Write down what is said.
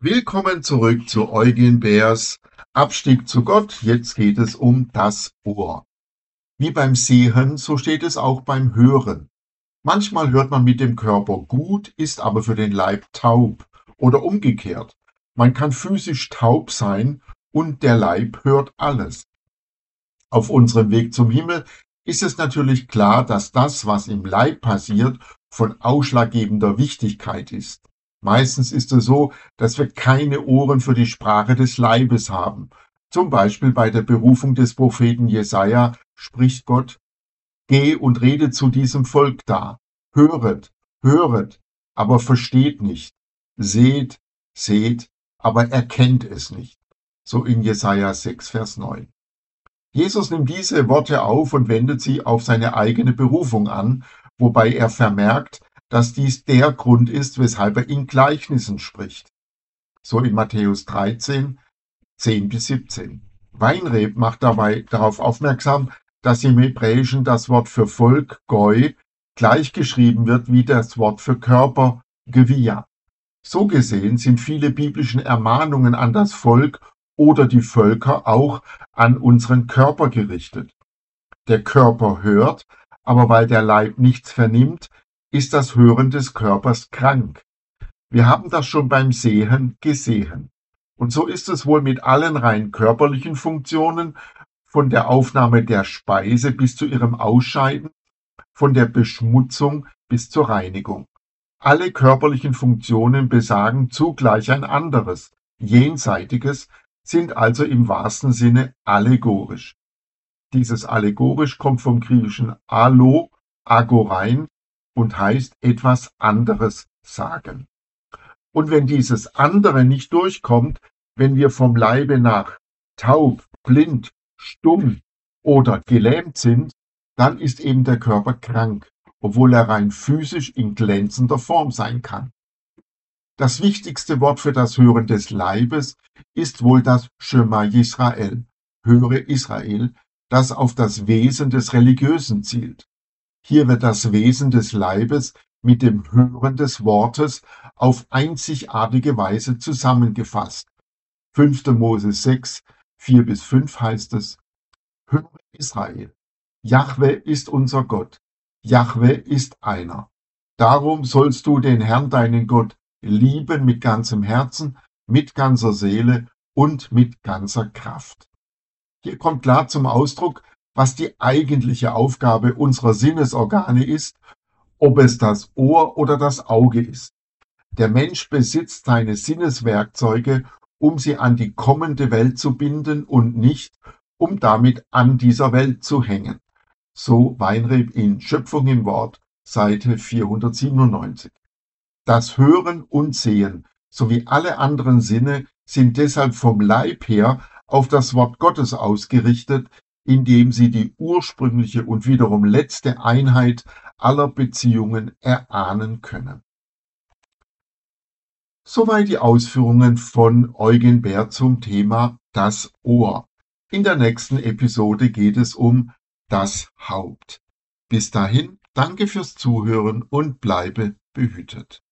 Willkommen zurück zu Eugen Beers Abstieg zu Gott. Jetzt geht es um das Ohr. Wie beim Sehen, so steht es auch beim Hören. Manchmal hört man mit dem Körper gut, ist aber für den Leib taub oder umgekehrt. Man kann physisch taub sein und der Leib hört alles. Auf unserem Weg zum Himmel ist es natürlich klar, dass das, was im Leib passiert, von ausschlaggebender Wichtigkeit ist. Meistens ist es so, dass wir keine Ohren für die Sprache des Leibes haben. Zum Beispiel bei der Berufung des Propheten Jesaja spricht Gott: Geh und rede zu diesem Volk da. Höret, höret, aber versteht nicht. Seht, seht, aber erkennt es nicht. So in Jesaja 6, Vers 9. Jesus nimmt diese Worte auf und wendet sie auf seine eigene Berufung an, wobei er vermerkt, dass dies der Grund ist, weshalb er in Gleichnissen spricht. So in Matthäus 13, 10-17. Weinreb macht dabei darauf aufmerksam, dass im Hebräischen das Wort für Volk, Goi, gleichgeschrieben wird wie das Wort für Körper, Gewia. So gesehen sind viele biblischen Ermahnungen an das Volk oder die Völker auch an unseren Körper gerichtet. Der Körper hört, aber weil der Leib nichts vernimmt, ist das Hören des Körpers krank. Wir haben das schon beim Sehen gesehen. Und so ist es wohl mit allen rein körperlichen Funktionen, von der Aufnahme der Speise bis zu ihrem Ausscheiden, von der Beschmutzung bis zur Reinigung. Alle körperlichen Funktionen besagen zugleich ein anderes, jenseitiges, sind also im wahrsten Sinne allegorisch. Dieses allegorisch kommt vom griechischen allo, agorein und heißt etwas anderes sagen. Und wenn dieses andere nicht durchkommt, wenn wir vom Leibe nach taub, blind, stumm oder gelähmt sind, dann ist eben der Körper krank, obwohl er rein physisch in glänzender Form sein kann. Das wichtigste Wort für das Hören des Leibes ist wohl das Shema Yisrael, höre Israel, das auf das Wesen des Religiösen zielt. Hier wird das Wesen des Leibes mit dem Hören des Wortes auf einzigartige Weise zusammengefasst. 5. Mose 6, 4-5 heißt es: Höre Israel, Jahwe ist unser Gott, Jahwe ist einer. Darum sollst du den Herrn, deinen Gott, lieben mit ganzem Herzen, mit ganzer Seele und mit ganzer Kraft. Hier kommt klar zum Ausdruck, was die eigentliche Aufgabe unserer Sinnesorgane ist, ob es das Ohr oder das Auge ist. Der Mensch besitzt seine Sinneswerkzeuge, um sie an die kommende Welt zu binden und nicht, um damit an dieser Welt zu hängen. So Weinreb in Schöpfung im Wort, Seite 497. Das Hören und Sehen sowie alle anderen Sinne sind deshalb vom Leib her auf das Wort Gottes ausgerichtet, indem sie die ursprüngliche und wiederum letzte Einheit aller Beziehungen erahnen können. Soweit die Ausführungen von Eugen Beer zum Thema das Ohr. In der nächsten Episode geht es um das Haupt. Bis dahin, danke fürs Zuhören und bleibe behütet.